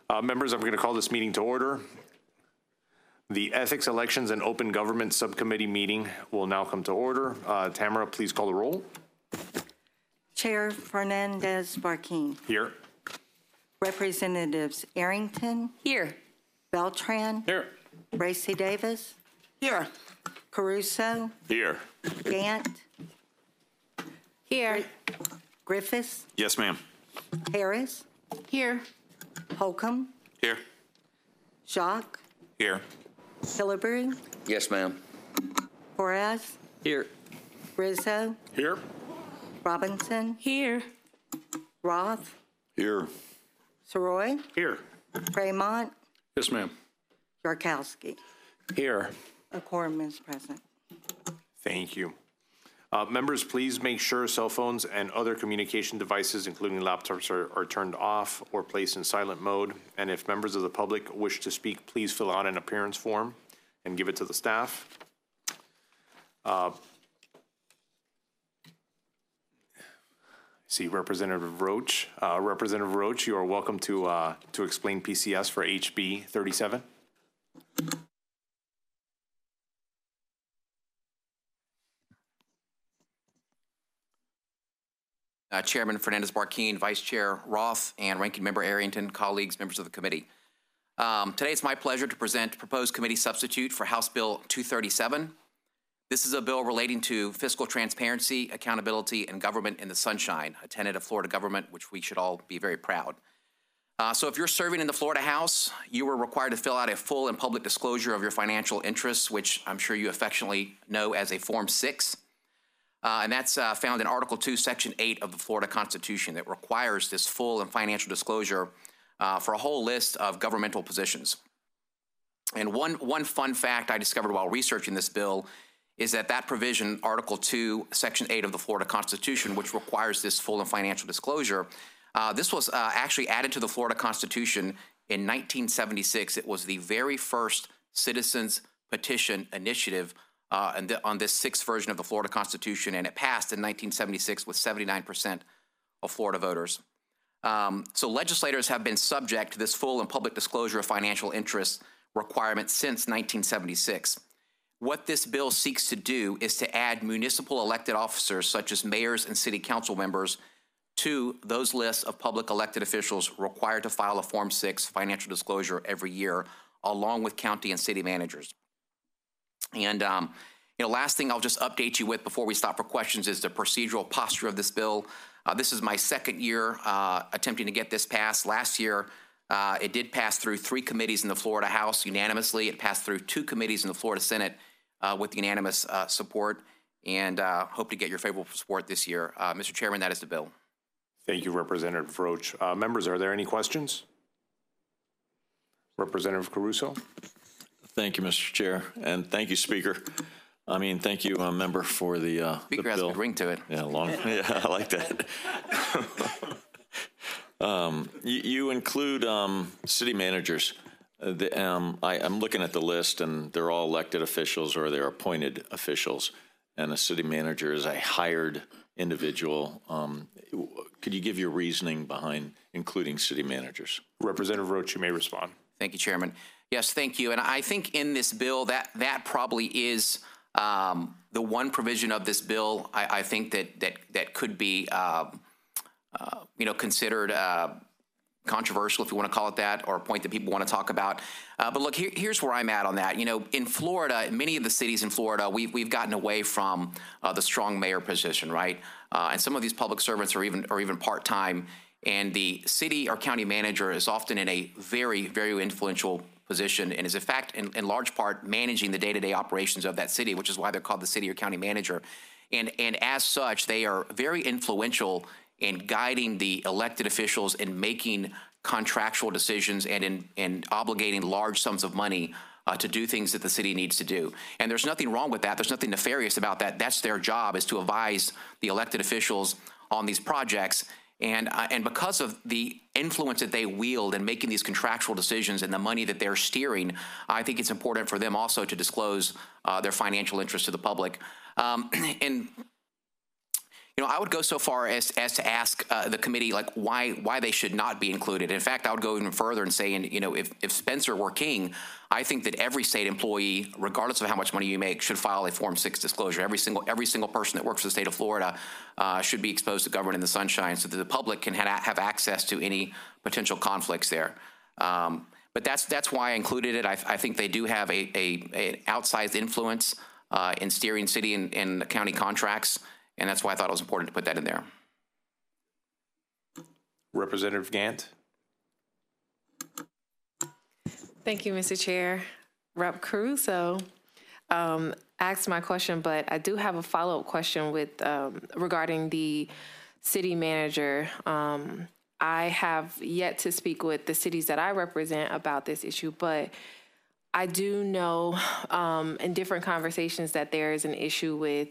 Members, I'm going to call this meeting to order. The Ethics, Elections, and Open Government Subcommittee meeting will now come to order. Tamara, please call the roll. Chair Fernandez-Barquin. Here. Representatives Arrington. Here. Beltran. Here. Bracy Davis. Here. Caruso. Here. Gant. Here. Griffiths. Yes, ma'am. Harris. Here. Holcomb. Here. Jacques. Here. Hilleberg. Yes, ma'am. Perez. Here. Rizzo. Here. Robinson. Here. Roth. Here. Soroy. Here. Fremont. Yes, ma'am. Yarkowski. Here. A quorum is present. Thank you. Members, please make sure cell phones and other communication devices, including laptops, are turned off or placed in silent mode. And if members of the public wish to speak, please fill out an appearance form and give it to the staff. See Representative Roach. Representative Roach, you are welcome to explain PCS for HB 37. Chairman Fernandez-Barquin, Vice Chair Roth, and Ranking Member Arrington, colleagues, members of the committee. Today it's my pleasure to present proposed committee substitute for House Bill 237. This is a bill relating to fiscal transparency, accountability, and government in the sunshine, a tenet of Florida government, which we should all be very proud. So if you're serving in the Florida House, you are required to fill out a full and public disclosure of your financial interests, which I'm sure you affectionately know as a Form 6. And that's found in Article 2, Section 8 of the Florida Constitution that requires this full and financial disclosure for a whole list of governmental positions. And one fun fact I discovered while researching this bill is that provision, Article 2, Section 8 of the Florida Constitution, which requires this full and financial disclosure, this was actually added to the Florida Constitution in 1976. It was the very first citizens petition initiative on this sixth version of the Florida Constitution, and it passed in 1976 with 79% of Florida voters. So legislators have been subject to this full and public disclosure of financial interests requirement since 1976. What this bill seeks to do is to add municipal elected officers, such as mayors and city council members, to those lists of public elected officials required to file a Form 6 financial disclosure every year, along with county and city managers. And last thing I'll just update you with before we stop for questions is the procedural posture of this bill. This is my second year attempting to get this passed. Last year, it did pass through 3 committees in the Florida House unanimously. It passed through 2 committees in the Florida Senate with unanimous support, and hope to get your favorable support this year. Mr. Chairman, that is the bill. Thank you, Representative Roach. Members, are there any questions? Representative Caruso. Thank you, Mr. Chair, and thank you, Speaker. Thank you, member, for the Speaker has a good ring to it. Yeah, yeah, I like that. You include city managers. I'm looking at the list, and they're all elected officials or they're appointed officials, and a city manager is a hired individual. Could you give your reasoning behind including city managers? Representative Roach, you may respond. Thank you, Chairman. Yes, thank you. And I think in this bill, that probably is the one provision of this bill I think that could be considered controversial, if you want to call it that, or a point that people want to talk about. But look, here's where I'm at on that. In Florida, in many of the cities in Florida, we've gotten away from the strong mayor position, right? And some of these public servants are even part-time, and the city or county manager is often in a very, very influential position and is, in fact, in large part, managing the day-to-day operations of that city, which is why they're called the city or county manager. And as such, they are very influential in guiding the elected officials in making contractual decisions and in obligating large sums of money to do things that the city needs to do. And there's nothing wrong with that. There's nothing nefarious about that. That's their job, is to advise the elected officials on these projects. And because of the influence that they wield in making these contractual decisions and the money that they're steering, I think it's important for them also to disclose their financial interests to the public. And I would go so far as to ask the committee like why they should not be included. In fact, I would go even further and say, if Spencer were king, I think that every state employee, regardless of how much money you make, should file a Form 6 disclosure. Every single person that works for the state of Florida should be exposed to Government in the Sunshine, so that the public can have access to any potential conflicts there. But that's why I included it. I think they do have an outsized influence in steering city and county contracts, and that's why I thought it was important to put that in there. Representative Gant. Thank you, Mr. Chair. Rep. Caruso asked my question, but I do have a follow-up question regarding the city manager. I have yet to speak with the cities that I represent about this issue, but I do know in different conversations that there is an issue with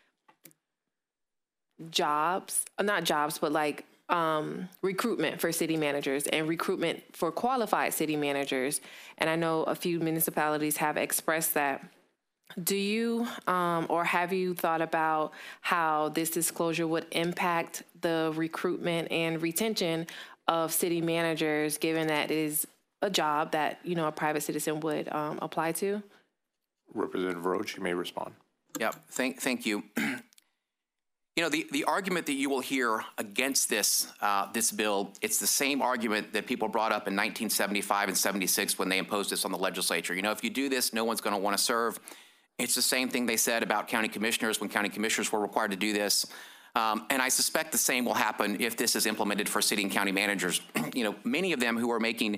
recruitment for city managers and recruitment for qualified city managers. And I know a few municipalities have expressed that. Do you or have you thought about how this disclosure would impact the recruitment and retention of city managers, given that it is a job that, a private citizen would apply to? Representative Roach, you may respond. Yep. Thank you. The argument that you will hear against this bill, it's the same argument that people brought up in 1975 and 76 when they imposed this on the legislature. If you do this, no one's going to want to serve. It's the same thing they said about county commissioners when county commissioners were required to do this. And I suspect the same will happen if this is implemented for city and county managers. Many of them who are making,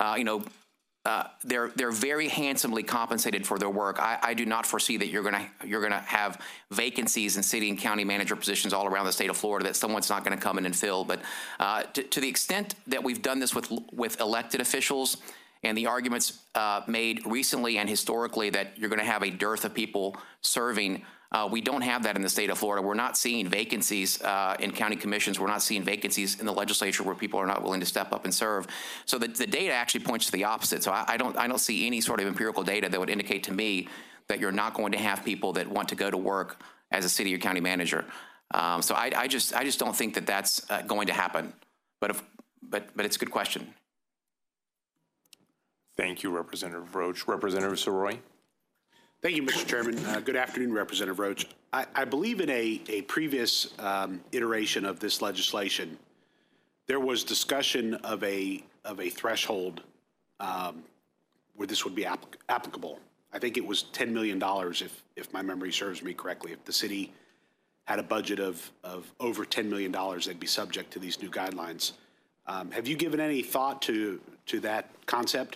they're very handsomely compensated for their work. I do not foresee that you're gonna have vacancies in city and county manager positions all around the state of Florida that someone's not going to come in and fill. But to the extent that we've done this with elected officials, and the arguments made recently and historically that you're going to have a dearth of people serving, we don't have that in the state of Florida. We're not seeing vacancies in county commissions. We're not seeing vacancies in the legislature where people are not willing to step up and serve. So the data actually points to the opposite. So I don't see any sort of empirical data that would indicate to me that you're not going to have people that want to go to work as a city or county manager. So I just don't think that that's going to happen. But it's a good question. Thank you, Representative Roach. Representative Soroy. Thank you, Mr. Chairman. Good afternoon, Representative Roach. I believe in a previous iteration of this legislation, there was discussion of a threshold where this would be applicable. I think it was $10 million, if my memory serves me correctly. If the city had a budget of over $10 million, they'd be subject to these new guidelines. Have you given any thought to that concept?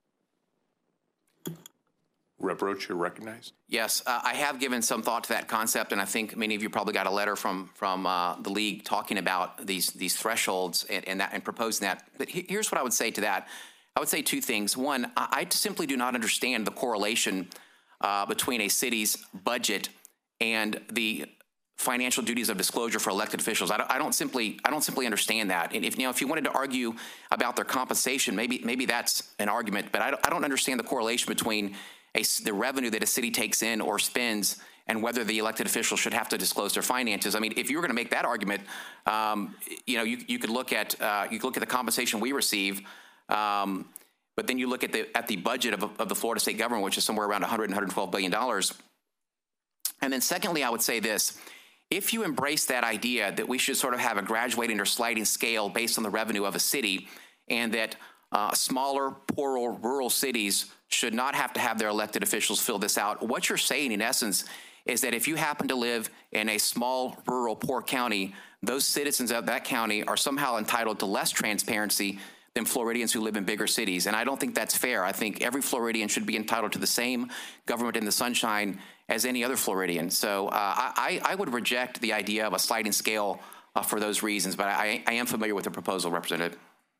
Rep. Roach, you're recognized. Yes, I have given some thought to that concept, and I think many of you probably got a letter from the league talking about these thresholds and proposing that. But here's what I would say to that. I would say two things. One, I simply do not understand the correlation between a city's budget and the financial duties of disclosure for elected officials. I don't simply understand that. And if you wanted to argue about their compensation, maybe that's an argument. But I don't understand the correlation between the revenue that a city takes in or spends and whether the elected officials should have to disclose their finances. I mean, if you were going to make that argument, you could look at the compensation we receive, but then you look at the budget of the Florida state government, which is somewhere around $112 billion. And then secondly, I would say this. If you embrace that idea that we should sort of have a graduating or sliding scale based on the revenue of a city, and that smaller, poorer, rural cities should not have to have their elected officials fill this out, what you're saying in essence is that if you happen to live in a small, rural, poor county, those citizens of that county are somehow entitled to less transparency than Floridians who live in bigger cities. And I don't think that's fair. I think every Floridian should be entitled to the same government in the sunshine as any other Floridian. So I would reject the idea of a sliding scale for those reasons, but I am familiar with the proposal, Representative.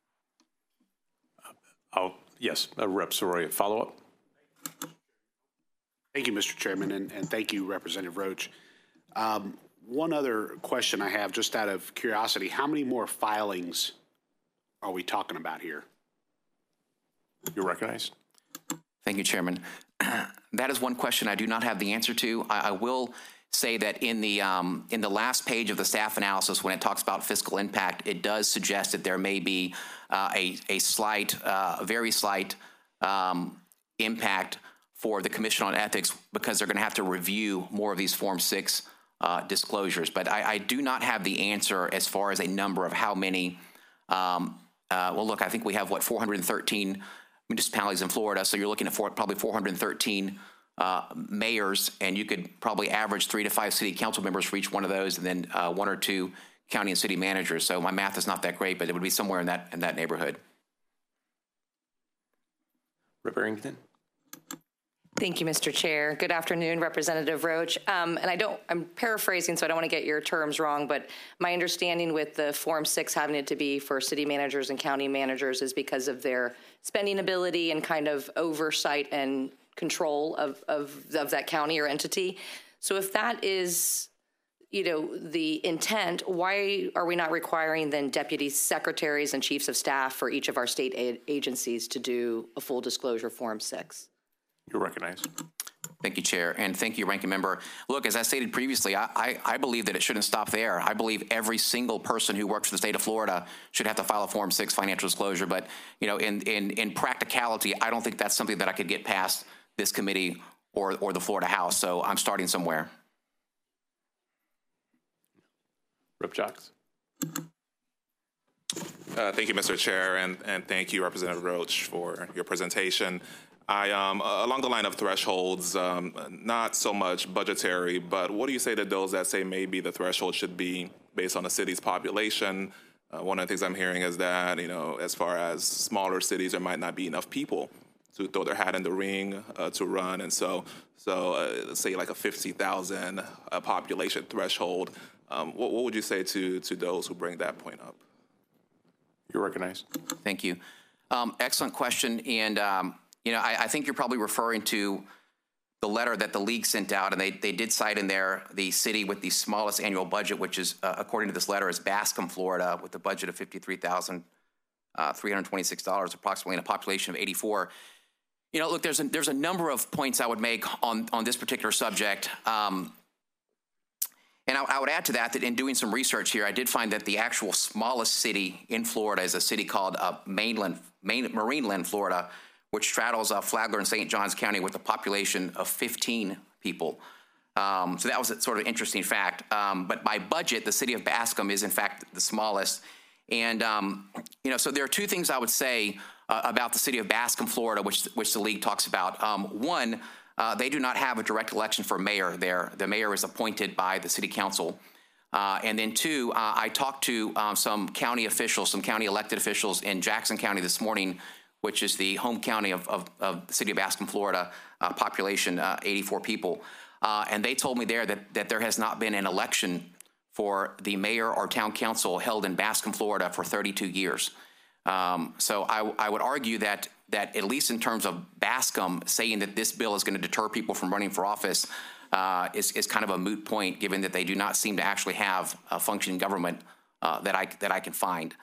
Yes, Rep. Soroy, follow-up. Thank you, Mr. Chairman, and thank you, Representative Roach. One other question I have, just out of curiosity, how many more filings are we talking about here? You're recognized. Thank you, Chairman. That is one question I do not have the answer to. I will say that in the last page of the staff analysis, when it talks about fiscal impact, it does suggest that there may be a slight, very slight impact for the Commission on Ethics because they're going to have to review more of these Form 6 disclosures. But I do not have the answer as far as a number of how many. Well, look, I think we have, 413 municipalities in Florida, so you're looking at probably 413 mayors, and you could probably average 3 to 5 city council members for each one of those, and then 1 or 2 county and city managers. So my math is not that great, but it would be somewhere in that neighborhood. Rep. Arrington. Thank you, Mr. Chair. Good afternoon, Representative Roach. I'm paraphrasing, so I don't want to get your terms wrong, but my understanding with the Form 6 having it to be for city managers and county managers is because of their spending ability and kind of oversight and control of that county or entity. So if that is, the intent, why are we not requiring then deputy secretaries and chiefs of staff for each of our state agencies to do a full disclosure Form 6? You're recognized. Thank you, Chair, and thank you, Ranking Member. Look, as I stated previously, I believe that it shouldn't stop there. I believe every single person who works for the state of Florida should have to file a Form 6 financial disclosure. But, in practicality, I don't think that's something that I could get past this committee or the Florida House. So I'm starting somewhere. Rep. Jocks. Thank you, Mr. Chair, and thank you, Representative Roach, for your presentation. Along the line of thresholds, not so much budgetary, but what do you say to those that say maybe the threshold should be based on the city's population? One of the things I'm hearing is that, as far as smaller cities, there might not be enough people to throw their hat in the ring to run. And so say like a 50,000 population threshold. What would you say to those who bring that point up? You're recognized. Thank you. Excellent question. And, I think you're probably referring to the letter that the league sent out, and they did cite in there the city with the smallest annual budget, which is, according to this letter, is Bascom, Florida, with a budget of $53,326, approximately, and a population of 84. Look, there's a number of points I would make on this particular subject. And I would add to that in doing some research here, I did find that the actual smallest city in Florida is a city called Marineland, Florida, which straddles Flagler and St. Johns County with a population of 15 people. So that was a sort of interesting fact. But by budget, the city of Bascom is, in fact, the smallest. And, so there are 2 things I would say about the city of Bascom, Florida, which the league talks about. One, they do not have a direct election for mayor there. The mayor is appointed by the city council. And then 2, I talked to some county officials, some county elected officials in Jackson County this morning, which is the home county of the city of Bascom, Florida, population 84 people. And they told me there that there has not been an election for the mayor or town council held in Bascom, Florida for 32 years. So I would argue that at least in terms of Bascom, saying that this bill is going to deter people from running for office is kind of a moot point, given that they do not seem to actually have a functioning government that I can find.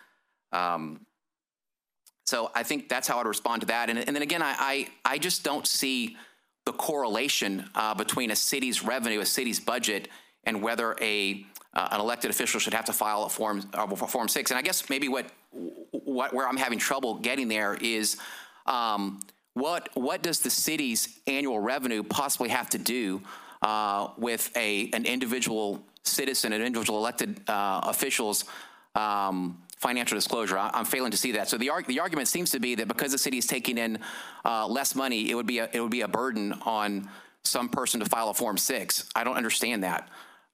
So I think that's how I'd respond to that. And then again, I just don't see the correlation between a city's revenue, a city's budget, and whether an elected official should have to file a Form 6. And I guess maybe where I'm having trouble getting there is what does the city's annual revenue possibly have to do with an individual citizen, an individual elected official's financial disclosure? I'm failing to see that. So the argument seems to be that because the city is taking in less money, it would be a burden on some person to file a Form 6. I don't understand that.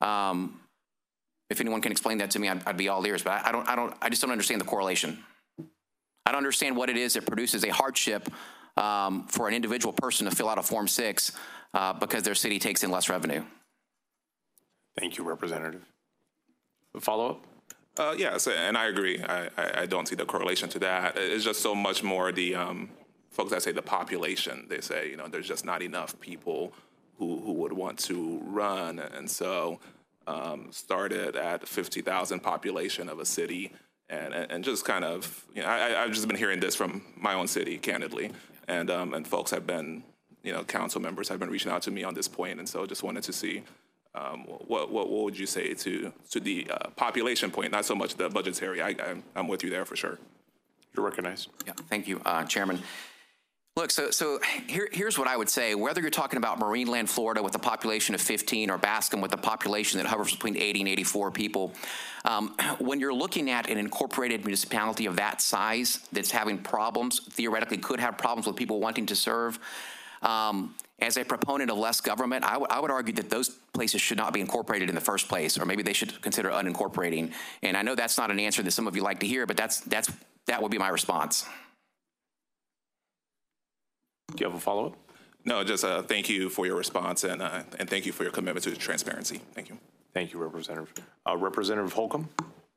If anyone can explain that to me, I'd be all ears. But I just don't understand the correlation. I don't understand what it is that produces a hardship for an individual person to fill out a Form 6 because their city takes in less revenue. Thank you, Representative. Follow-up? Yes, and I agree. I don't see the correlation to that. It's just so much more the folks that say the population. They say, there's just not enough people who would want to run. And so started at 50,000 population of a city and just kind of, I've just been hearing this from my own city, candidly. And folks have been, council members have been reaching out to me on this point. And so just wanted to see what would you say to the population point, not so much the budgetary? I'm with you there for sure. You're recognized. Yeah, thank you, Chairman. Look, so here's what I would say. Whether you're talking about Marineland, Florida, with a population of 15, or Bascom with a population that hovers between 80 and 84 people, when you're looking at an incorporated municipality of that size that's having problems, theoretically could have problems with people wanting to serve, as a proponent of less government, I would argue that those places should not be incorporated in the first place, or maybe they should consider unincorporating. And I know that's not an answer that some of you like to hear, but that would be my response. Do you have a follow-up? No, just thank you for your response, and thank you for your commitment to transparency. Thank you. Thank you, Representative. Representative Holcomb?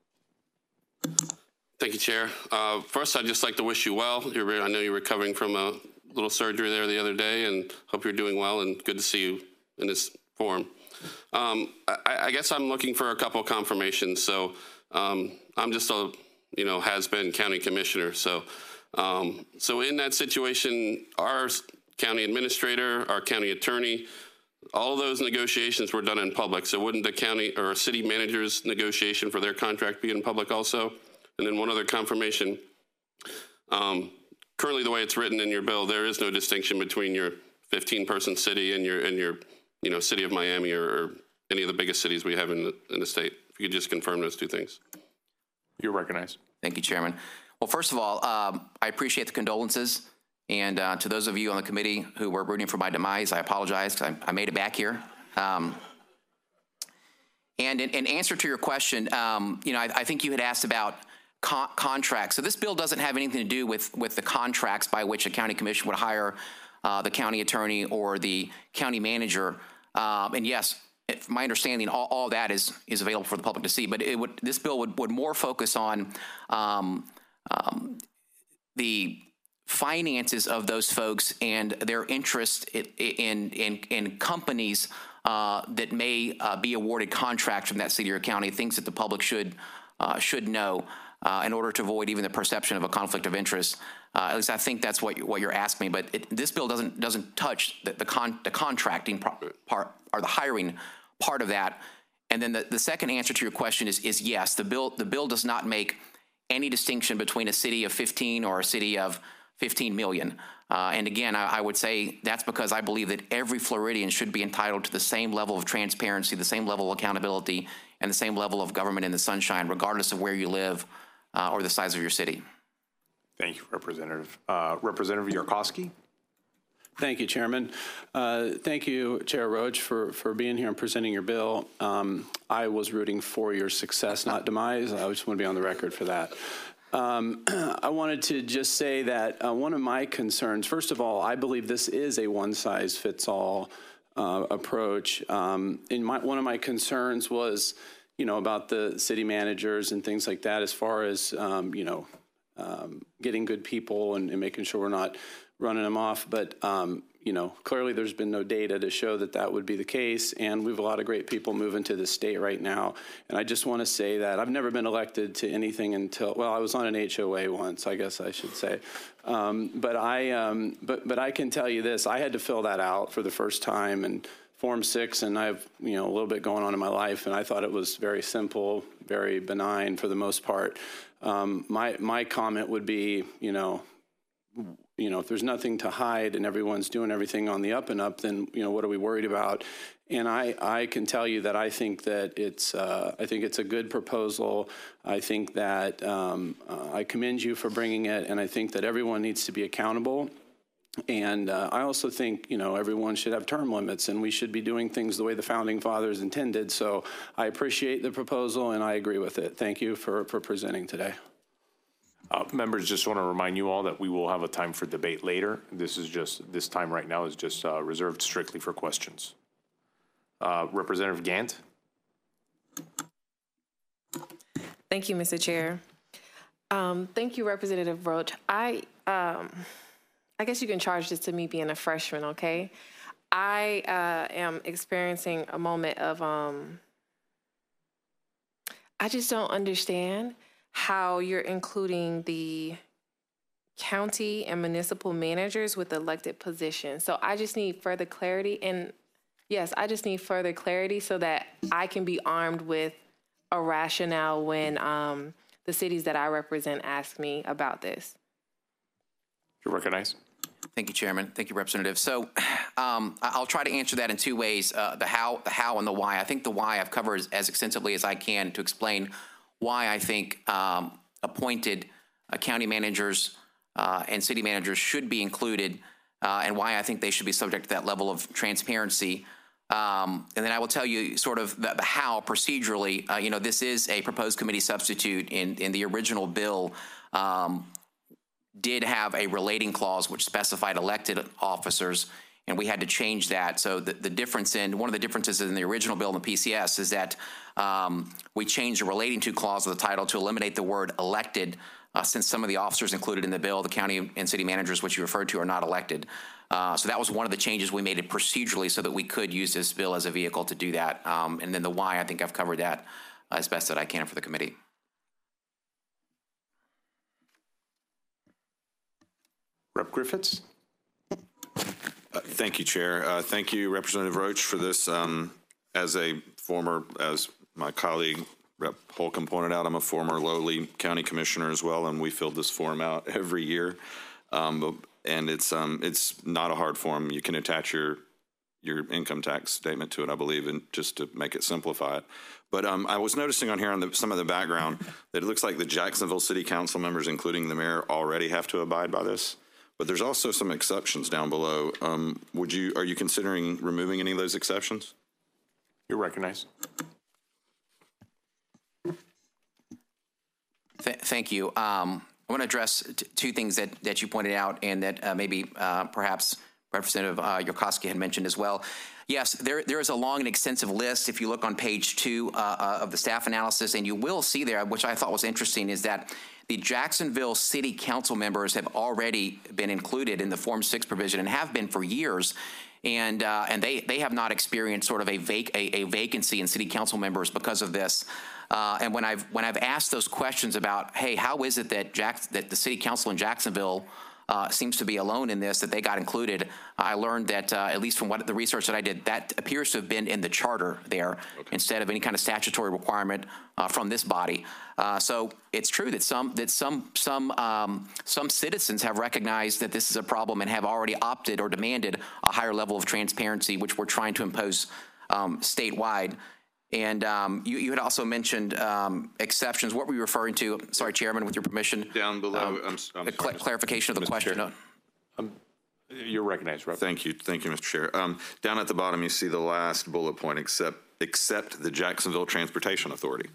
Thank you, Chair. First, I'd just like to wish you well. I know you're recovering from a little surgery there the other day, and hope you're doing well, and good to see you in this forum. I guess I'm looking for a couple of confirmations. So I'm just a has-been county commissioner. So in that situation, our county administrator, our county attorney, all of those negotiations were done in public. So wouldn't the county or city manager's negotiation for their contract be in public also? And then one other confirmation. Currently, the way it's written in your bill, there is no distinction between your 15-person city and your city of Miami or any of the biggest cities we have in the state. If you could just confirm those two things. You're recognized. Thank you, Chairman. Well, first of all, I appreciate the condolences. And to those of you on the committee who were rooting for my demise, I apologize because I made it back here. And in answer to your question, I think you had asked about contracts. So this bill doesn't have anything to do with the contracts by which a county commission would hire the county attorney or the county manager. And yes, from my understanding, all that is available for the public to see. But this bill would more focus on the finances of those folks and their interest in companies that may be awarded contracts from that city or county, things that the public should know in order to avoid even the perception of a conflict of interest. At least I think that's what you're asking me. But this bill doesn't touch the contracting part or the hiring part of that. And then the second answer to your question is yes. The bill does not make any distinction between a city of 15 or a city of 15 million. And again, I would say that's because I believe that every Floridian should be entitled to the same level of transparency, the same level of accountability, and the same level of government in the sunshine, regardless of where you live or the size of your city. Thank you, Representative. Representative Yarkowski? Thank you, Chairman. Thank you, Chair Roach, for being here and presenting your bill. I was rooting for your success, not demise. I just want to be on the record for that. I wanted to just say that one of my concerns, first of all, I believe this is a one-size-fits-all approach. One of my concerns was, about the city managers and things like that, as far as, getting good people and making sure we're not running them off. But, clearly there's been no data to show that would be the case. And we have a lot of great people moving to the state right now. And I just want to say that I've never been elected to anything until, well, I was on an HOA once, I guess I should say. But I can tell you this, I had to fill that out for the first time and Form 6, and I have, a little bit going on in my life, and I thought it was very simple, very benign for the most part. My comment would be, if there's nothing to hide and everyone's doing everything on the up and up, then, what are we worried about? And I can tell you that I think that it's a good proposal. I think that I commend you for bringing it, and I think that everyone needs to be accountable. And I also think, everyone should have term limits, and we should be doing things the way the Founding Fathers intended. So I appreciate the proposal, and I agree with it. Thank you for presenting today. Members, just want to remind you all that we will have a time for debate later. This time right now is just reserved strictly for questions. Representative Gant. Thank you, Mr. Chair. Thank you, Representative Roach. I guess you can charge this to me being a freshman, okay? I am experiencing a moment of, I just don't understand how you're including the county and municipal managers with elected positions. So I just need further clarity. And Yes, I just need further clarity so that I can be armed with a rationale when the cities that I represent ask me about this. You're recognized. Thank you, Chairman. Thank you, Representative. So I'll try to answer that in two ways, the how, and the why. I think the why I've covered as extensively as I can to explain why I think appointed county managers and city managers should be included and why I think they should be subject to that level of transparency. And then I will tell you sort of the how procedurally. This is a proposed committee substitute. In the original bill, did have a relating clause which specified elected officers, and we had to change that. So the difference one of the differences in the original bill in the PCS is that we changed the relating to clause of the title to eliminate the word elected, since some of the officers included in the bill, the county and city managers, which you referred to, are not elected. So that was one of the changes we made it procedurally so that we could use this bill as a vehicle to do that. And then the why, I think I've covered that as best that I can for the committee. Rep. Griffiths. Thank you, Chair. Thank you, Representative Roach, for this. As my colleague Rep. Holcomb pointed out, I'm a former lowly county commissioner as well, and we filled this form out every year. And it's not a hard form. You can attach your income tax statement to it, I believe, and just to make it simplify it. But I was noticing on here on some of the background that it looks like the Jacksonville City Council members, including the mayor, already have to abide by this. But there's also some exceptions down below. Are you considering removing any of those exceptions? You're recognized. Thank you. I want to address two things that you pointed out and that maybe perhaps Representative Yurkowski had mentioned as well. Yes, there is a long and extensive list. If you look on page 2 of the staff analysis, and you will see there, which I thought was interesting, is that the Jacksonville City Council members have already been included in the Form 6 provision and have been for years. And they have not experienced sort of a vacancy in city council members because of this. And when I've asked those questions about, hey, how is it that the city council in Jacksonville seems to be alone in this, that they got included, I learned that, at least from the research that I did, that appears to have been in the charter there instead of any kind of statutory requirement from this body. So it's true that some citizens have recognized that this is a problem and have already opted or demanded a higher level of transparency, which we're trying to impose statewide. And you had also mentioned exceptions. What were you referring to? Sorry, Chairman, with your permission. Down below. Clarification of the question. You're recognized, Rep. Thank you, Mr. Chair. Down at the bottom, you see the last bullet point, except the Jacksonville Transportation Authority.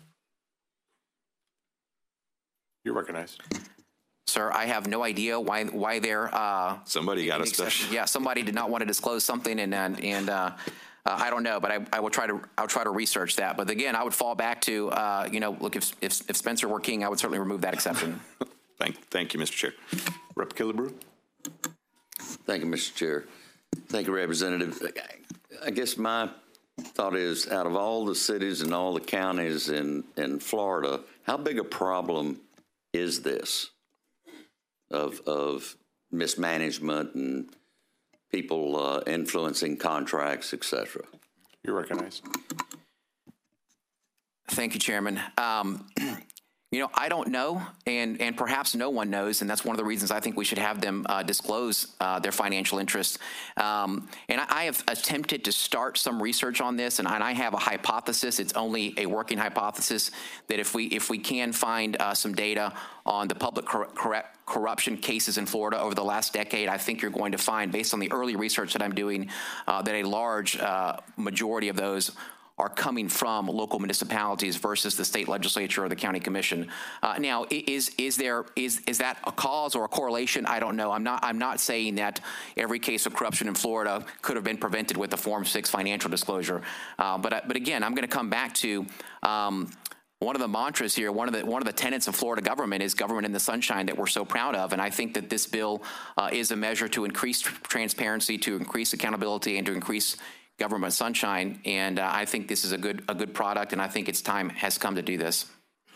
You're recognized. Sir, I have no idea why they're. Somebody got a special. Yeah, somebody did not want to disclose something, and I don't know, but I'll try to research that. But again, I would fall back to look, if Spencer were king, I would certainly remove that exception. Thank you, Mr. Chair. Rep. Killebrew. Thank you, Mr. Chair. Thank you, Representative. I guess my thought is, out of all the cities and all the counties in Florida, how big a problem is this of mismanagement and people influencing contracts, et cetera? You're recognized. Thank you, Chairman. I don't know, and perhaps no one knows, and that's one of the reasons I think we should have them disclose their financial interests. And I have attempted to start some research on this, and I have a hypothesis. It's only a working hypothesis that if we can find some data on the public corruption cases in Florida over the last decade, I think you're going to find, based on the early research that I'm doing, that a large majority of those are coming from local municipalities versus the state legislature or the county commission. Now, is that a cause or a correlation? I don't know. I'm not saying that every case of corruption in Florida could have been prevented with the Form 6 financial disclosure. But again, I'm going to come back to one of the mantras here. One of the tenets of Florida government is government in the sunshine that we're so proud of, and I think that this bill is a measure to increase transparency, to increase accountability, and to increase government sunshine, and I think this is a good product, and I think its time has come to do this.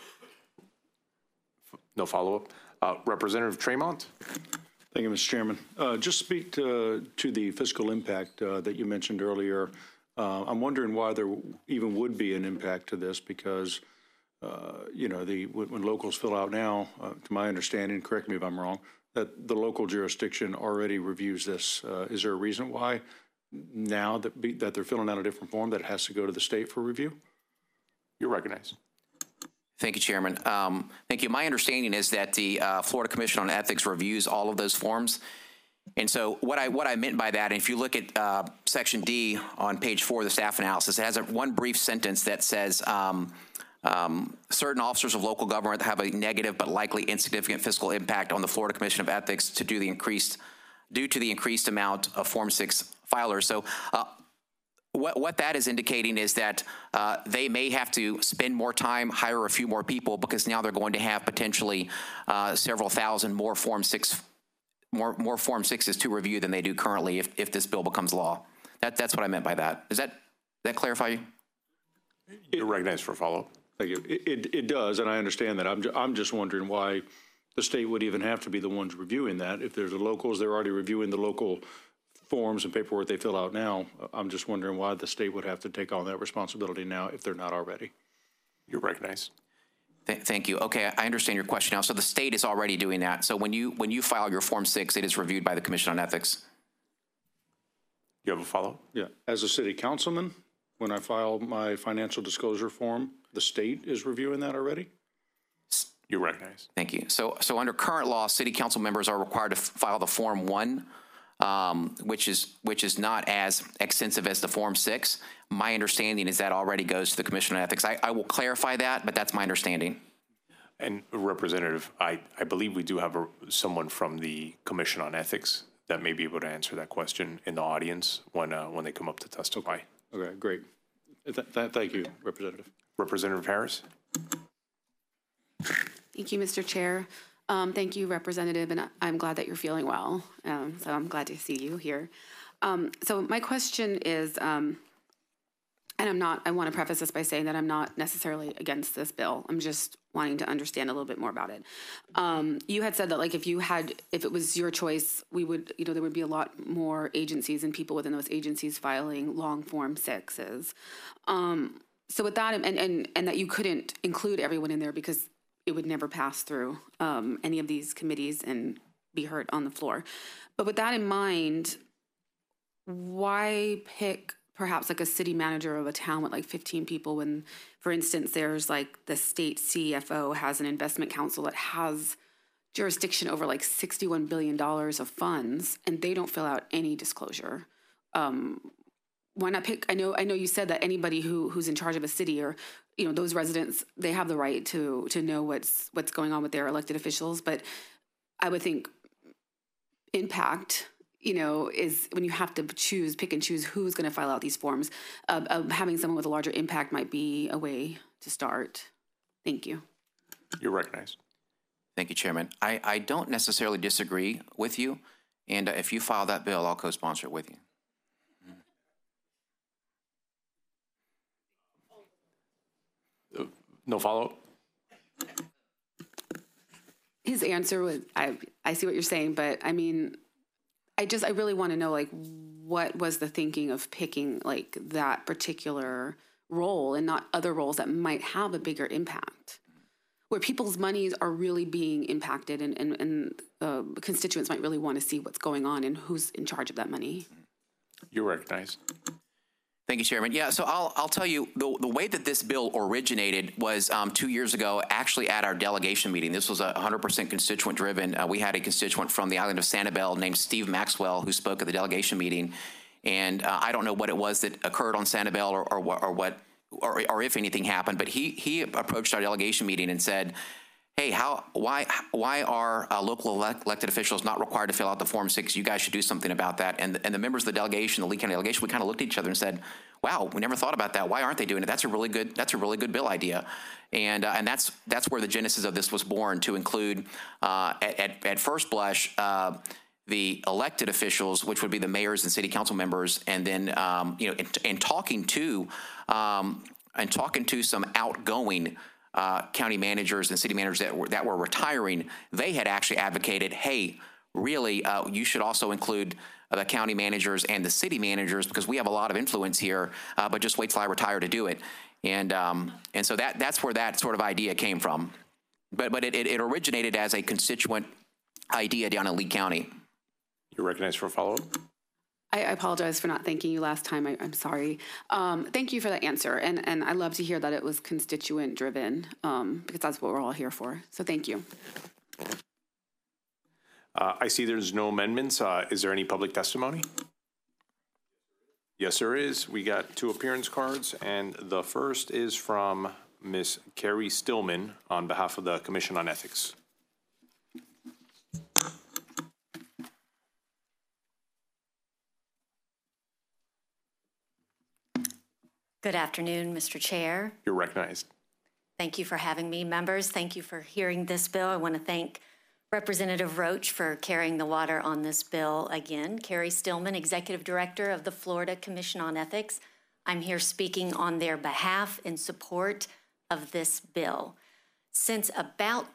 No follow-up. Representative Tremont. Thank you, Mr. Chairman. Just speak to the fiscal impact that you mentioned earlier. I'm wondering why there even would be an impact to this because, you know, when locals fill out now, to my understanding, correct me if I'm wrong, that the local jurisdiction already reviews this. Is there a reason why now that they're filling out a different form that it has to go to the state for review? You're recognized. Thank you, Chairman. Thank you. My understanding is that the Florida Commission on Ethics reviews all of those forms. And so what I meant by that, and if you look at Section D on page 4 of the staff analysis, it has one brief sentence that says certain officers of local government have a negative but likely insignificant fiscal impact on the Florida Commission of Ethics due to the increased amount of Form 6 filers. So what that is indicating is that they may have to spend more time, hire a few more people, because now they're going to have potentially several thousand more Form 6 more Form 6s to review than they do currently if this bill becomes law. That's what I meant by that. Does that clarify you? You're recognized for a follow-up. Thank you. It does, and I understand that. I'm just wondering why the state would even have to be the ones reviewing that. If there's the locals, they're already reviewing the local forms and paperwork they fill out now. I'm just wondering why the state would have to take on that responsibility now if they're not already. You're recognized. Thank you. Okay, I understand your question now. So the state is already doing that. So when you file your Form 6, it is reviewed by the Commission on Ethics. You have a follow-up? Yeah. As a city councilman, when I file my financial disclosure form, the state is reviewing that already? You're recognized. Thank you. So under current law, city council members are required to file the Form 1, which is not as extensive as the Form 6. My understanding is that already goes to the Commission on Ethics. I will clarify that, but that's my understanding. And Representative, I believe we do have someone from the Commission on Ethics that may be able to answer that question in the audience when they come up to testify. Okay, great. Thank you, Representative. Representative Harris. Thank you, Mr. Chair. Thank you, Representative, and I'm glad that you're feeling well. So I'm glad to see you here. So my question is, and I want to preface this by saying that I'm not necessarily against this bill. I'm just wanting to understand a little bit more about it. You had said that, like, if it was your choice, we would, there would be a lot more agencies and people within those agencies filing long Form 6s. So with that, and that you couldn't include everyone in there because it would never pass through any of these committees and be heard on the floor. But with that in mind, why pick perhaps like a city manager of a town with like 15 people when, for instance, there's like the state CFO has an investment council that has jurisdiction over like $61 billion of funds and they don't fill out any disclosure? Why not pick? I know you said that anybody who's in charge of a city or those residents, they have the right to know what's going on with their elected officials, but I would think impact is when you have to pick and choose who's going to file out these forms. Having someone with a larger impact might be a way to start. Thank you. You're recognized. Thank you, Chairman. I don't necessarily disagree with you, and if you file that bill, I'll co-sponsor it with you. No follow-up? His answer was, I see what you're saying, but I mean, I really want to know, like, what was the thinking of picking, like, that particular role and not other roles that might have a bigger impact, where people's monies are really being impacted and constituents might really want to see what's going on and who's in charge of that money. You're recognized. Thank you, Chairman. Yeah, so I'll tell you, the way that this bill originated was 2 years ago, actually at our delegation meeting. This was 100% constituent-driven. We had a constituent from the island of Sanibel named Steve Maxwell who spoke at the delegation meeting. And I don't know what it was that occurred on Sanibel or if anything happened, but he approached our delegation meeting and said, hey, why are local elected officials not required to fill out the Form 6? You guys should do something about that. And the members of the delegation, the Lee County delegation, we kind of looked at each other and said, wow, we never thought about that. Why aren't they doing it? That's a really good bill idea. And that's where the genesis of this was born, to include at first blush the elected officials, which would be the mayors and city council members, and then and talking to some outgoing county managers and city managers that were retiring, they had actually advocated, hey, really, you should also include the county managers and the city managers, because we have a lot of influence here, but just wait till I retire to do it. And so that's where that sort of idea came from. But it originated as a constituent idea down in Lee County. You're recognized for a follow-up. I apologize for not thanking you last time. I'm sorry. Thank you for that answer. And I love to hear that it was constituent driven, because that's what we're all here for. So thank you. I see there's no amendments. Is there any public testimony? Yes, there is. We got 2 appearance cards, and the first is from Ms. Carrie Stillman on behalf of the Commission on Ethics. Good afternoon, Mr. Chair. You're recognized. Thank you for having me. Members, thank you for hearing this bill. I want to thank Representative Roach for carrying the water on this bill again. Carrie Stillman, Executive Director of the Florida Commission on Ethics. I'm here speaking on their behalf in support of this bill. Since about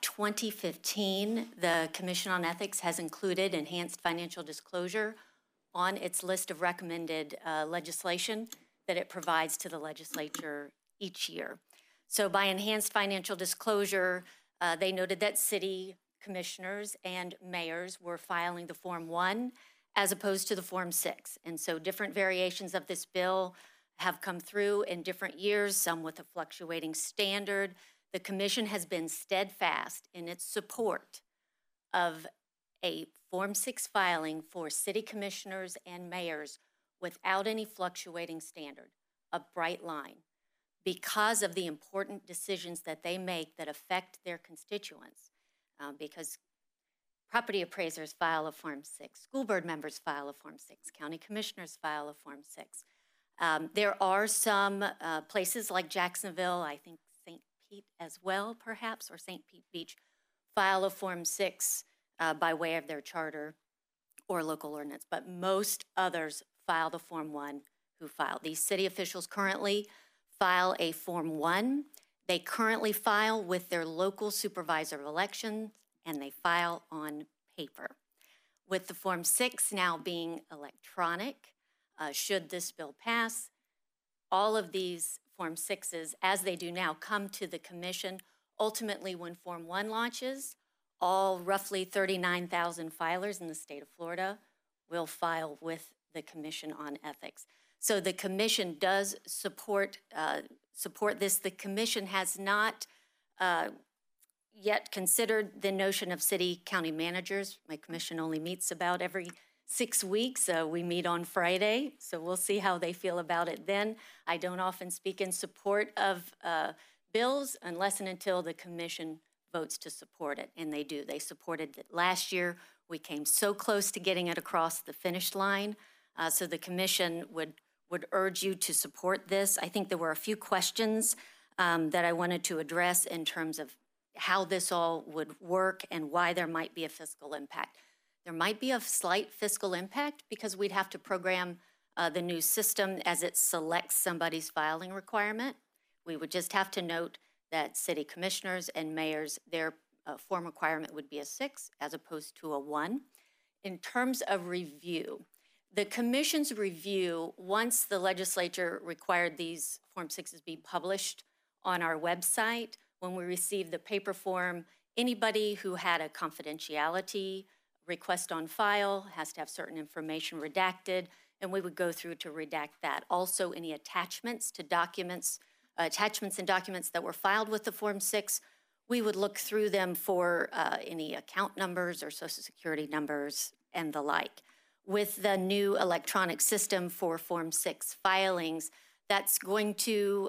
2015, the Commission on Ethics has included enhanced financial disclosure on its list of recommended legislation that it provides to the legislature each year. So by enhanced financial disclosure, they noted that city commissioners and mayors were filing the Form 1 as opposed to the Form 6. And so different variations of this bill have come through in different years, some with a fluctuating standard. The commission has been steadfast in its support of a Form 6 filing for city commissioners and mayors without any fluctuating standard, a bright line, because of the important decisions that they make that affect their constituents. Because property appraisers file a Form 6, school board members file a Form 6, county commissioners file a Form 6. There are some places like Jacksonville, I think St. Pete as well, perhaps, or St. Pete Beach, file a Form 6 by way of their charter or local ordinance, but most others file the Form 1 who file. These city officials currently file a Form 1. They currently file with their local supervisor of elections, and they file on paper. With the Form 6 now being electronic, should this bill pass, all of these Form 6s, as they do now, come to the commission. Ultimately, when Form 1 launches, all roughly 39,000 filers in the state of Florida will file with the Commission on Ethics. So the commission does support this. The commission has not yet considered the notion of city county managers. My commission only meets about every 6 weeks. We meet on Friday, so we'll see how they feel about it then. I don't often speak in support of bills unless and until the commission votes to support it, and they do. They supported it last year. We came so close to getting it across the finish line, so the commission would urge you to support this. I think there were a few questions that I wanted to address in terms of how this all would work and why there might be a fiscal impact. There might be a slight fiscal impact because we'd have to program the new system as it selects somebody's filing requirement. We would just have to note that city commissioners and mayors, their form requirement would be a 6 as opposed to a 1. In terms of review, the commission's review, once the legislature required these Form 6s be published on our website, when we received the paper form, anybody who had a confidentiality request on file has to have certain information redacted, and we would go through to redact that. Also, any attachments to documents, attachments and documents that were filed with the Form 6, we would look through them for any account numbers or Social Security numbers and the like. With the new electronic system for Form 6 filings, that's going to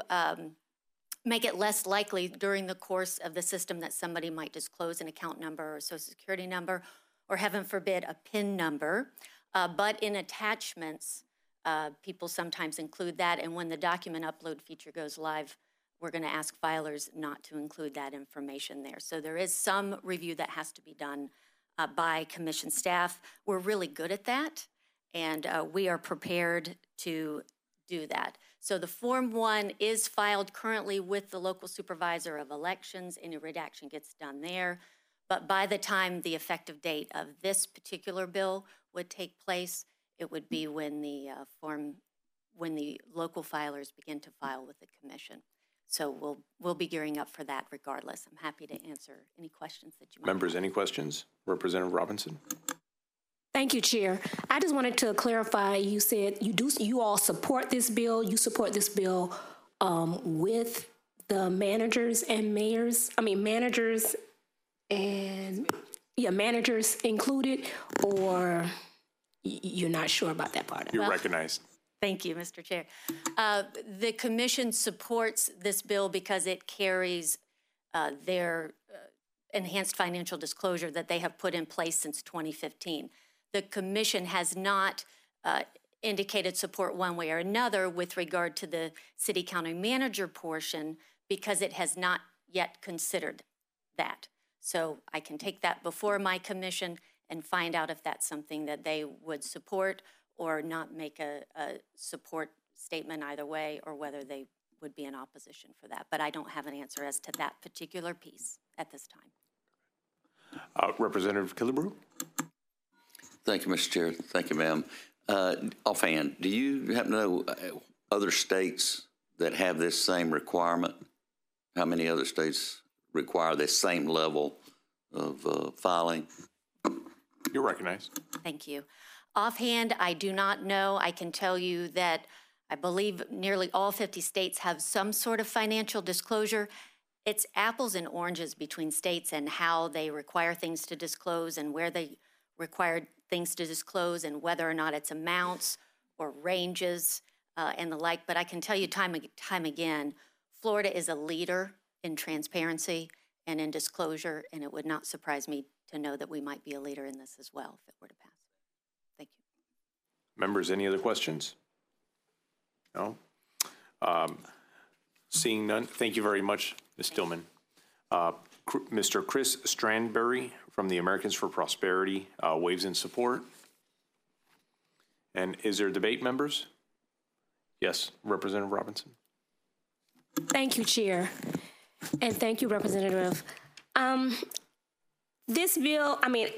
make it less likely during the course of the system that somebody might disclose an account number or Social Security number, or heaven forbid, a PIN number. But in attachments, people sometimes include that, and when the document upload feature goes live, we're going to ask filers not to include that information there. So there is some review that has to be done by commission staff. We're really good at that, and we are prepared to do that. So the Form 1 is filed currently with the local supervisor of elections. Any redaction gets done there. But by the time the effective date of this particular bill would take place, It would be when the when the local filers begin to file with the commission. So we'll be gearing up for that regardless. I'm happy to answer any questions that you might Members, have. any questions? Representative Robinson? Thank you, Chair. I just wanted to clarify, you said you all support this bill. You support this bill with the managers and mayors, managers included, or you're not sure about that part? You're recognized. Thank you, Mr. Chair. The commission supports this bill because it carries their enhanced financial disclosure that they have put in place since 2015. The commission has not indicated support one way or another with regard to the city-county manager portion because it has not yet considered that. So I can take that before my commission and find out if that's something that they would support or not make a support statement either way, or whether they would be in opposition for that. But I don't have an answer as to that particular piece at this time. Representative Killebrew? Thank you, Mr. Chair. Thank you, ma'am. Offhand, do you happen to know other states that have this same requirement? How many other states require this same level of filing? You're recognized. Thank you. Offhand, I do not know. I can tell you that I believe nearly all 50 states have some sort of financial disclosure. It's apples and oranges between states and how they require things to disclose and where they require things to disclose and whether or not it's amounts or ranges and the like. But I can tell you time again, Florida is a leader in transparency and in disclosure, and it would not surprise me to know that we might be a leader in this as well if it were to pass. Thank you. Members, any other questions? No? Seeing none, thank you very much, Ms. Stillman. Mr. Chris Strandberry from the Americans for Prosperity waves in support. And is there debate, members? Yes, Representative Robinson. Thank you, Chair. And thank you, Representative. This bill,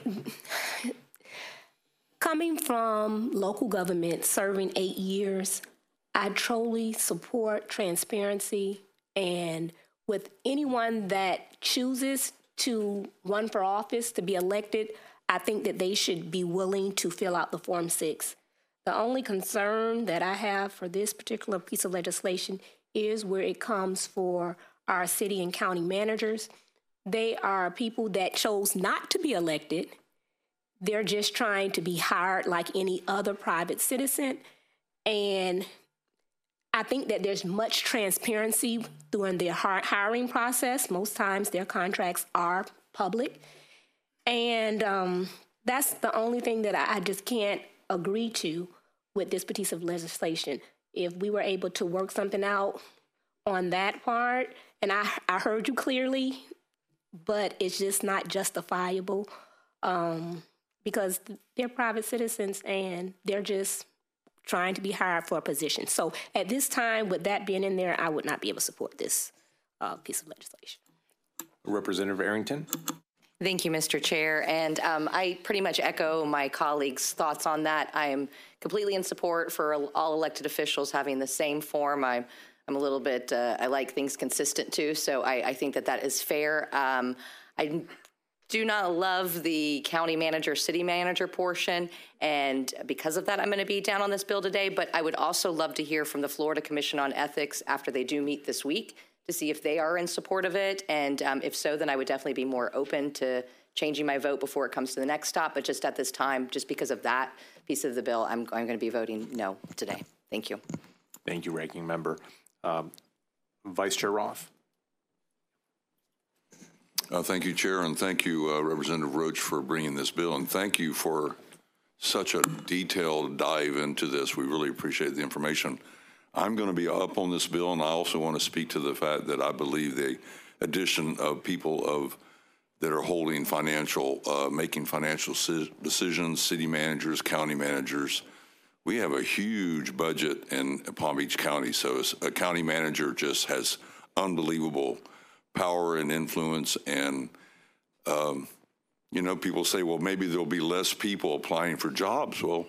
coming from local government, serving 8 years, I totally support transparency, and with anyone that chooses to run for office, to be elected, I think that they should be willing to fill out the Form 6. The only concern that I have for this particular piece of legislation is where it comes for our city and county managers. They are people that chose not to be elected. They're just trying to be hired like any other private citizen. And I think that there's much transparency during their hiring process. Most times their contracts are public. And that's the only thing that I just can't agree to with this piece of legislation. If we were able to work something out on that part, and I heard you clearly, but it's just not justifiable because they're private citizens and they're just trying to be hired for a position. So at this time, with that being in there, I would not be able to support this piece of legislation. Representative Arrington. Thank you, Mr. Chair. And I pretty much echo my colleagues' thoughts on that. I am completely in support for all elected officials having the same form. I'm a little bit, I like things consistent too, so I think that is fair. I do not love the county manager, city manager portion, and because of that, I'm going to be down on this bill today, but I would also love to hear from the Florida Commission on Ethics after they do meet this week to see if they are in support of it, and if so, then I would definitely be more open to changing my vote before it comes to the next stop, but just at this time, just because of that piece of the bill, I'm going to be voting no today. Thank you. Thank you, Ranking Member. Vice Chair Roth. Thank you, Chair, and thank you, Representative Roach, for bringing this bill, and thank you for such a detailed dive into this. We really appreciate the information. I'm going to be up on this bill, and I also want to speak to the fact that I believe the addition of people that are holding making financial decisions, city managers, county managers. We have a huge budget in Palm Beach County, so a county manager just has unbelievable power and influence. And, people say, well, maybe there'll be less people applying for jobs. Well,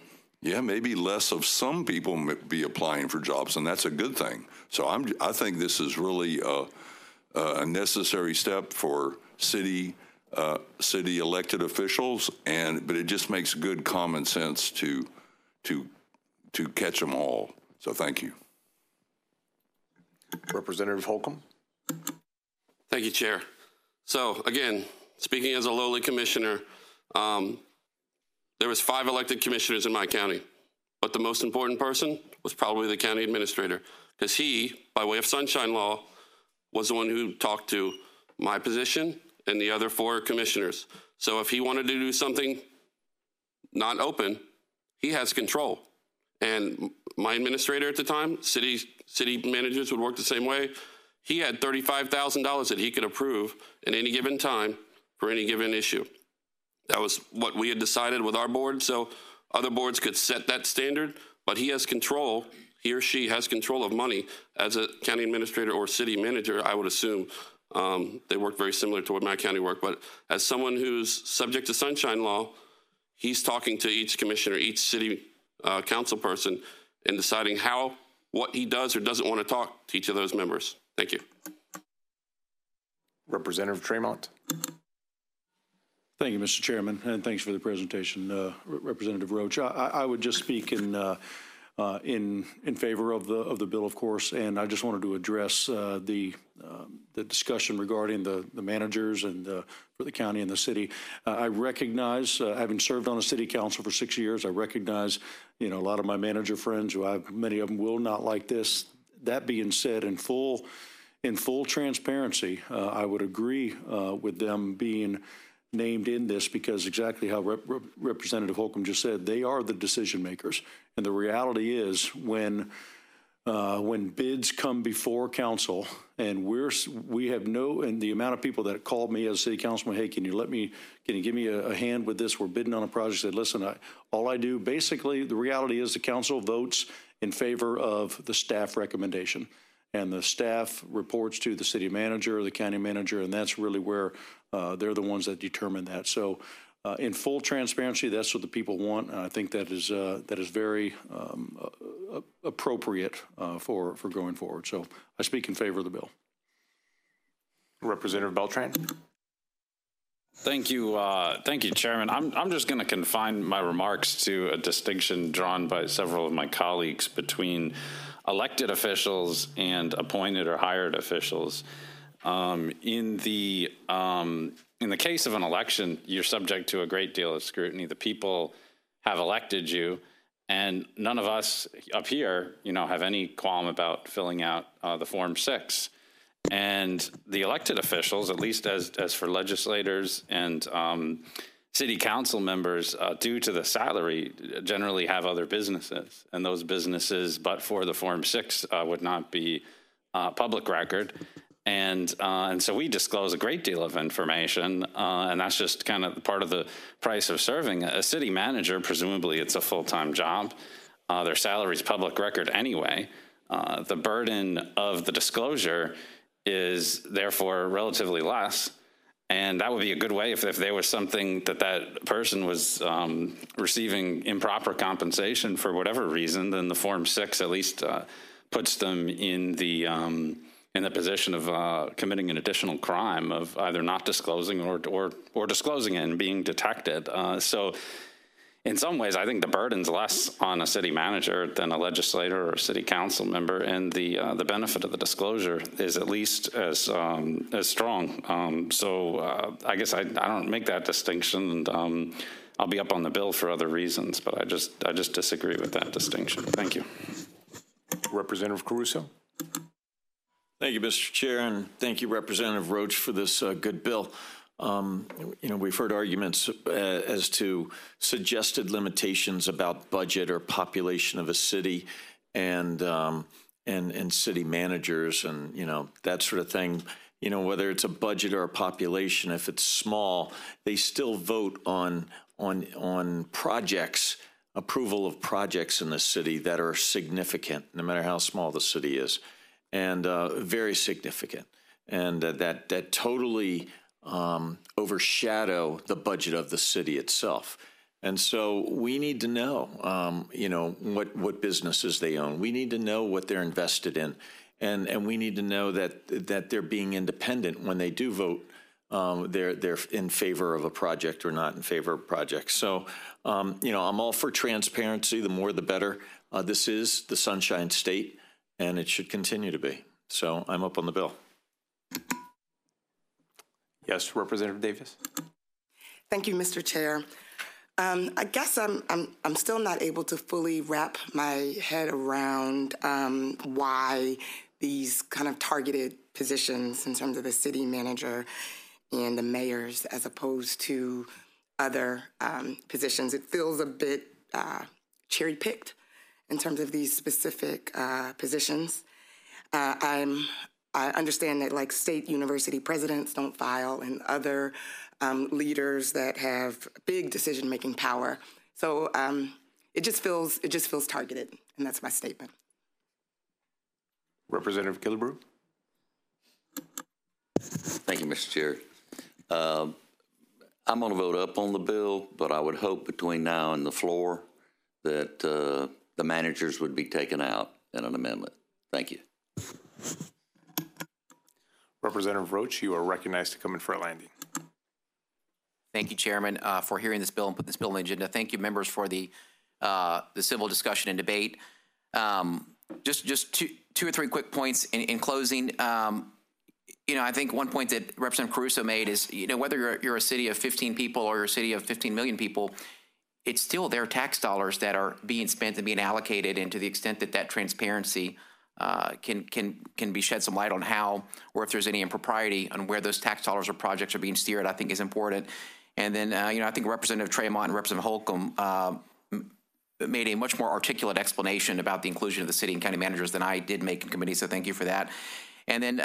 yeah, maybe less of some people be applying for jobs, and that's a good thing. So I think this is really a necessary step for city elected officials, but it just makes good common sense to catch them all. So thank you. Representative Holcomb. Thank you, Chair. So again, speaking as a lowly commissioner, there was 5 elected commissioners in my county, but the most important person was probably the county administrator, because he, by way of sunshine law, was the one who talked to my position and the other 4 commissioners. So if he wanted to do something not open, he has control. And my administrator at the time, city managers would work the same way. He had $35,000 that he could approve at any given time for any given issue. That was what we had decided with our board, so other boards could set that standard, but he has control, he or she has control of money. As a county administrator or city manager, I would assume they work very similar to what my county worked, but as someone who's subject to sunshine law, he's talking to each commissioner, each city council person, and deciding what he does or doesn't want to talk to each of those members. Thank you. Representative Tremont. Thank you, Mr. Chairman, and thanks for the presentation, Representative Roach. I would just speak in favor of the bill, of course, and I just wanted to address the discussion regarding the managers and for the county and the city. I recognize, having served on a city council for 6 years, I recognize, a lot of my manager friends, many of them will not like this. That being said, in full transparency, I would agree with them being named in this, because exactly how Representative Holcomb just said, they are the decision makers. And the reality is when bids come before council and and the amount of people that called me as city councilman, hey, can you give me a hand with this? We're bidding on a project. I said, listen, all I do, basically, the reality is the council votes in favor of the staff recommendation. And the staff reports to the city manager or the county manager, and that's really where they're the ones that determine that. So in full transparency, that's what the people want, and I think that is very appropriate for going forward. So I speak in favor of the bill. Representative Beltran. Thank you, Chairman. I'm just going to confine my remarks to a distinction drawn by several of my colleagues between elected officials and appointed or hired officials. In the case of an election, you're subject to a great deal of scrutiny. The people have elected you, and none of us up here, have any qualm about filling out the Form 6. And the elected officials, at least as for legislators and city council members, due to the salary, generally have other businesses. And those businesses, but for the Form 6, would not be public record. And so we disclose a great deal of information, and that's just kind of part of the price of serving. A city manager, presumably it's a full-time job. Their salary is public record anyway. The burden of the disclosure is therefore relatively less. And that would be a good way if there was something that person was receiving improper compensation for whatever reason, then the Form 6 at least puts them in the position of committing an additional crime of either not disclosing or disclosing it and being detected. So in some ways, I think the burden's less on a city manager than a legislator or a city council member, and the benefit of the disclosure is at least as strong. So I guess I don't make that distinction, and I'll be up on the bill for other reasons, but I just disagree with that distinction. Thank you. Representative Caruso. Thank you, Mr. Chair, and thank you, Representative Roach, for this good bill. We've heard arguments as to suggested limitations about budget or population of a city, and city managers, and that sort of thing. Whether it's a budget or a population, if it's small, they still vote on projects, approval of projects in the city that are significant, no matter how small the city is, and very significant, and that totally overshadow the budget of the city itself. And so we need to know, what businesses they own. We need to know what they're invested in. And we need to know that they're being independent when they do vote. They're in favor of a project or not in favor of a project. So, I'm all for transparency. The more, the better. This is the Sunshine State, and it should continue to be. So I'm up on the bill. Yes, Representative Davis. Thank you, Mr. Chair. I guess I'm still not able to fully wrap my head around why these kind of targeted positions in terms of the city manager and the mayors as opposed to other positions. It feels a bit cherry-picked in terms of these specific positions. I understand that like state university presidents don't file and other leaders that have big decision-making power. So it just feels targeted, and that's my statement. Representative Killebrew. Thank you, Mr. Chair. I'm going to vote up on the bill, but I would hope between now and the floor that the managers would be taken out in an amendment. Thank you. Representative Roach, you are recognized to come in for a landing. Thank you, Chairman, for hearing this bill and putting this bill on the agenda. Thank you, members, for the civil discussion and debate. Just two or three quick points in closing. I think one point that Representative Caruso made is, whether you're a city of 15 people or you're a city of 15 million people, it's still their tax dollars that are being spent and being allocated. And to the extent that transparency can be shed some light on how, or if there's any impropriety on where those tax dollars or projects are being steered, I think is important. And then, I think Representative Tremont and Representative Holcomb made a much more articulate explanation about the inclusion of the city and county managers than I did make in committee, so thank you for that. And then,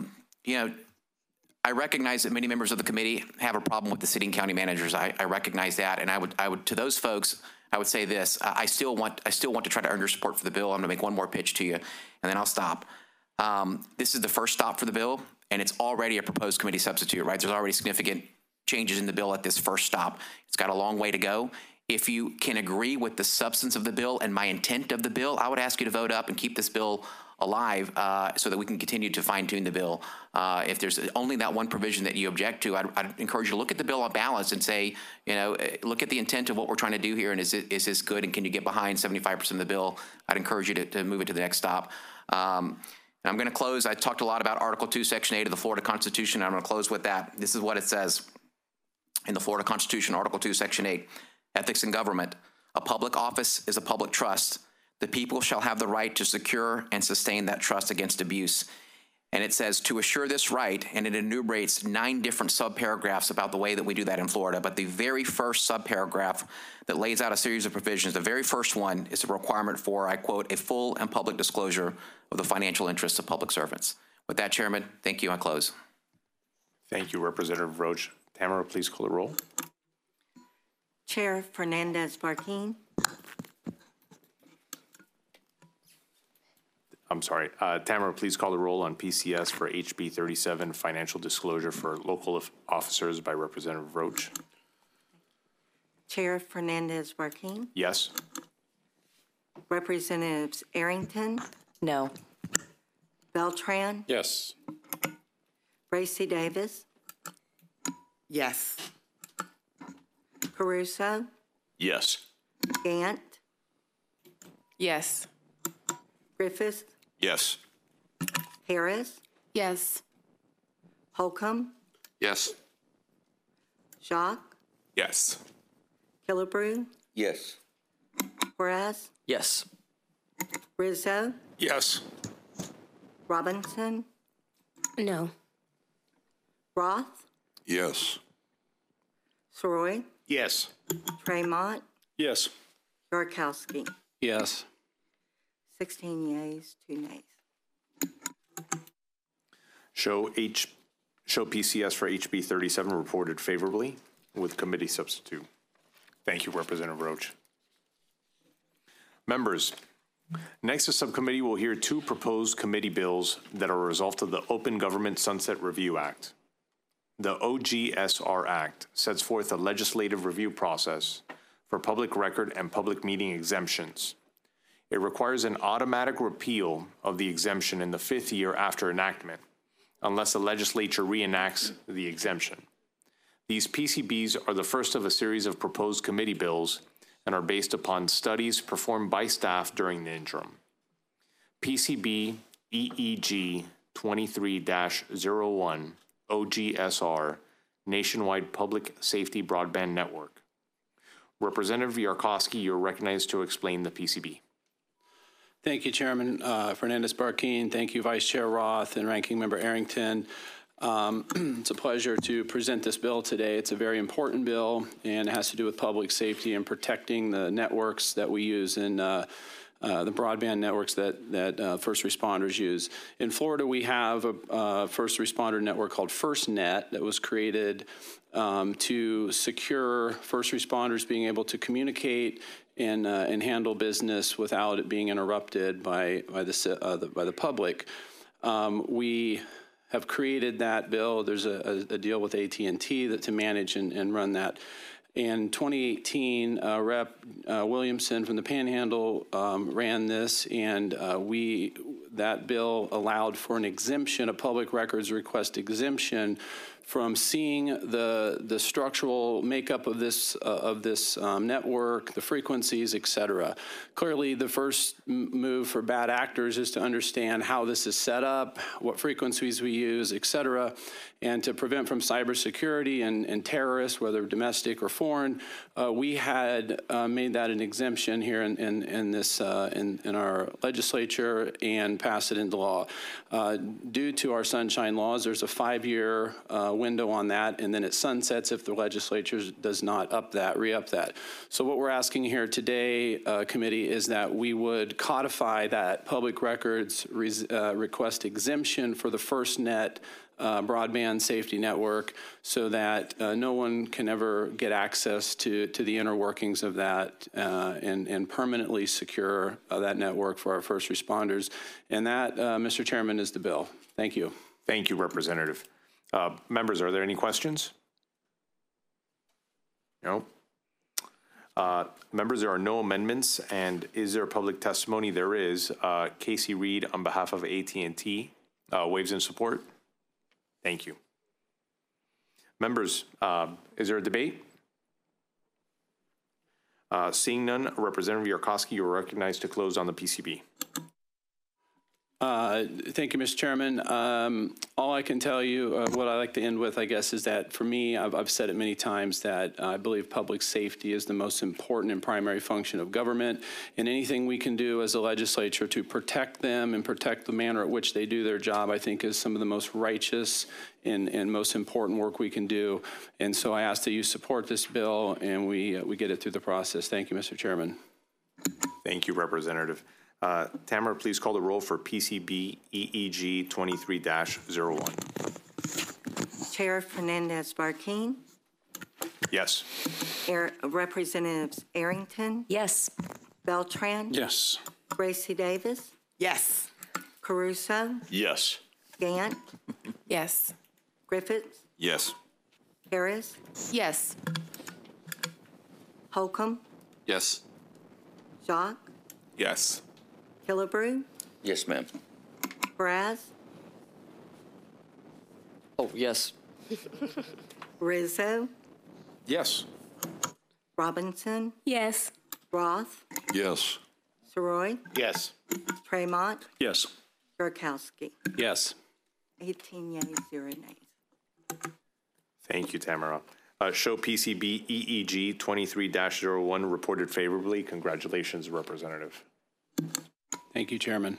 I recognize that many members of the committee have a problem with the city and county managers. I recognize that, and I would to those folks, I would say this: I still want to try to earn your support for the bill. I'm going to make one more pitch to you, and then I'll stop. This is the first stop for the bill, and it's already a proposed committee substitute. Right? There's already significant changes in the bill at this first stop. It's got a long way to go. If you can agree with the substance of the bill and my intent of the bill, I would ask you to vote up and keep this bill alive so that we can continue to fine-tune the bill. If there's only that one provision that you object to, I'd encourage you to look at the bill on balance and say, look at the intent of what we're trying to do here, and is this good, and can you get behind 75% of the bill? I'd encourage you to move it to the next stop. And I'm going to close. I talked a lot about Article 2, Section 8 of the Florida Constitution. I'm going to close with that. This is what it says in the Florida Constitution, Article 2, Section 8. Ethics in government. A public office is a public trust. The people shall have the right to secure and sustain that trust against abuse. And it says to assure this right, and it enumerates 9 different subparagraphs about the way that we do that in Florida. But the very first subparagraph that lays out a series of provisions, the very first one is a requirement for, I quote, a full and public disclosure of the financial interests of public servants. With that, Chairman, thank you. I close. Thank you, Representative Roach. Tamara, please call the roll. Chair Fernandez-Barquin. I'm sorry. Tamara, please call the roll on PCS for HB 37, financial disclosure for local officers by Representative Roach. Chair Fernandez-Barquin. Yes. Representatives Arrington. No. Beltran. Yes. Bracy Davis. Yes. Caruso. Yes. Gant. Yes. Griffith. Yes. Harris. Yes. Holcomb. Yes. Jacques. Yes. Killebrew. Yes. Juarez. Yes. Rizzo. Yes. Robinson. No. Roth. Yes. Soroy. Yes. Tremont. Yes. Yarkowski. Yes. 16 yeas, 2 nays. Show PCS for HB 37 reported favorably with committee substitute. Thank you, Representative Roach. Members, next, the subcommittee will hear 2 proposed committee bills that are a result of the Open Government Sunset Review Act. The OGSR Act sets forth a legislative review process for public record and public meeting exemptions. It requires an automatic repeal of the exemption in the 5th year after enactment, unless the legislature reenacts the exemption. These PCBs are the first of a series of proposed committee bills and are based upon studies performed by staff during the interim. PCB EEG 23-01 OGSR Nationwide Public Safety Broadband Network. Representative Yarkowski, you're recognized to explain the PCB. Thank you, Chairman Fernandez-Barquin. Thank you, Vice Chair Roth and Ranking Member Arrington. It's a pleasure to present this bill today. It's a very important bill, and it has to do with public safety and protecting the networks that we use in the broadband networks that first responders use. In Florida, we have a first responder network called FirstNet that was created to secure first responders being able to communicate and handle business without it being interrupted by the public. We have created that bill. There's a deal with AT&T to manage and run that. In 2018, Rep. Williamson from the Panhandle ran this, and that bill allowed for an exemption, a public records request exemption, from seeing the structural makeup of this network, the frequencies, et cetera. Clearly, the first move for bad actors is to understand how this is set up, what frequencies we use, et cetera, and to prevent from cybersecurity and terrorists, whether domestic or foreign. We had made that an exemption here in our legislature and passed it into law. Due to our sunshine laws, there's a 5-year window on that, and then it sunsets if the legislature does not re-up that. So what we're asking here today, committee, is that we would codify that public records request exemption for the FirstNet broadband safety network so that no one can ever get access to the inner workings of that and permanently secure that network for our first responders. And that, Mr. Chairman, is the bill. Thank you. Thank you, Representative. Members, are there any questions? No. Members, there are no amendments, and is there public testimony? There is. Casey Reed, on behalf of AT&T, waves in support. Thank you. Members, is there a debate? Seeing none, Representative Yarkowski, you are recognized to close on the PCB. Thank you, Mr. Chairman. All I can tell you, what I like to end with, I guess, is that for me, I've said it many times that I believe public safety is the most important and primary function of government, and anything we can do as a legislature to protect them and protect the manner at which they do their job, I think is some of the most righteous and most important work we can do. And so I ask that you support this bill and we get it through the process. Thank you, Mr. Chairman. Thank you, Representative. Tamara, please call the roll for PCB EEG 23-01. Chair Fernandez-Barquin. Yes. Representatives Arrington. Yes. Beltran. Yes. Gracie Davis. Yes. Caruso. Yes. Gant. Yes. Griffiths. Yes. Harris. Yes. Holcomb. Yes. Jacques. Yes. Killebrew. Yes, ma'am. Braz. Oh, yes. Rizzo. Yes. Robinson. Yes. Roth. Yes. Soroy. Yes. Tremont. Yes. Yarkowski. Yes. 18 yeas, 0 nays. Thank you, Tamara. Show PCB EEG 23-01 reported favorably. Congratulations, Representative. Thank you, Chairman.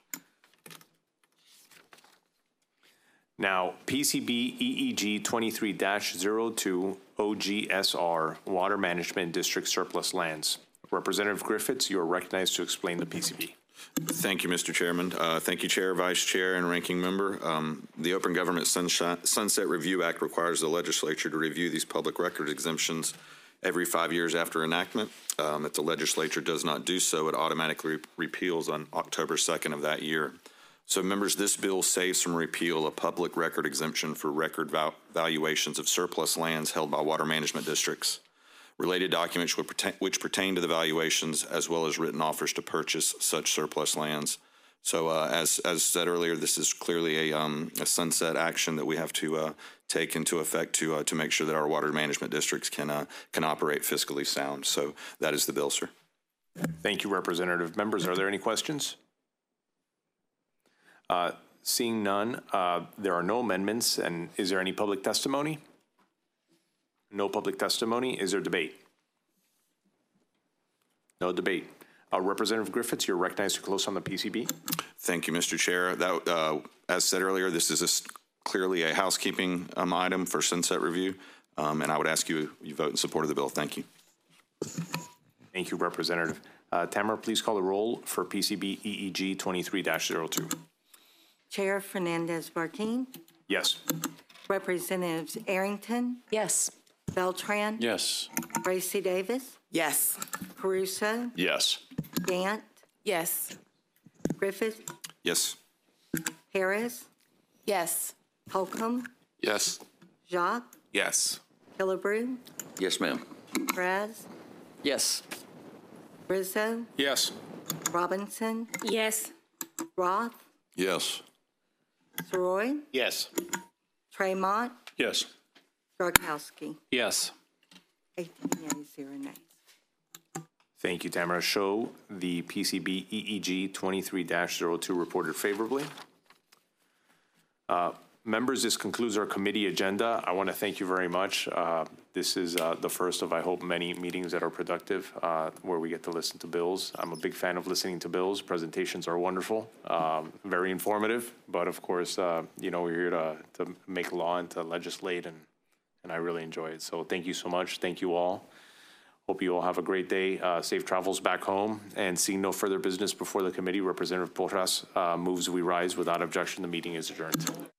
Now, PCB EEG 23-02 OGSR Water Management District Surplus Lands. Representative Griffiths, you are recognized to explain the PCB. Thank you, Mr. Chairman. Thank you, Chair, Vice Chair, and Ranking Member. The Open Government Sunset Review Act requires the legislature to review these public record exemptions every 5 years after enactment. If the legislature does not do so, it automatically repeals on October 2nd of that year. So, members, this bill saves from repeal a public record exemption for record valuations of surplus lands held by water management districts. related documents which pertain to the valuations, as well as written offers to purchase such surplus lands. So as said earlier, this is clearly a sunset action that we have to take into effect to make sure that our water management districts can operate fiscally sound. So that is the bill, sir. Thank you, Representative. Members, are there any questions? Seeing none, there are no amendments, and is there any public testimony? No public testimony. Is there debate? No debate. Representative Griffiths, you're recognized to close on the PCB. Thank you, Mr. Chair. That, as said earlier, this is clearly a housekeeping item for sunset review, and I would ask you vote in support of the bill. Thank you. Thank you, Representative. Tamara, please call the roll for PCB EEG 23-02. Chair Fernandez-Barquin, Yes. Representatives Arrington, Yes. Beltran, Yes. Bracy Davis, Yes. Caruso, Yes. Gant, Yes. Griffith, Yes. Harris, Yes. Holcomb, Yes. Jacques, Yes. Killebrew, Yes, ma'am. Perez, Yes. Rizzo, Yes. Robinson, Yes. Roth, Yes. Soroy, Yes. Tremont, Yes. Gronkowski. Yes. 18 yeas, 0 nays. Thank you, Tamara. Show the PCB EEG 23-02 reported favorably. Members, this concludes our committee agenda. I want to thank you very much. This is the first of, I hope, many meetings that are productive where we get to listen to bills. I'm a big fan of listening to bills. Presentations are wonderful, very informative. But of course, you know, we're here to make law and to legislate, and I really enjoy it. So thank you so much. Thank you all. Hope you all have a great day. Safe travels back home. And seeing no further business before the committee, Representative Porras moves we rise. Without objection, the meeting is adjourned.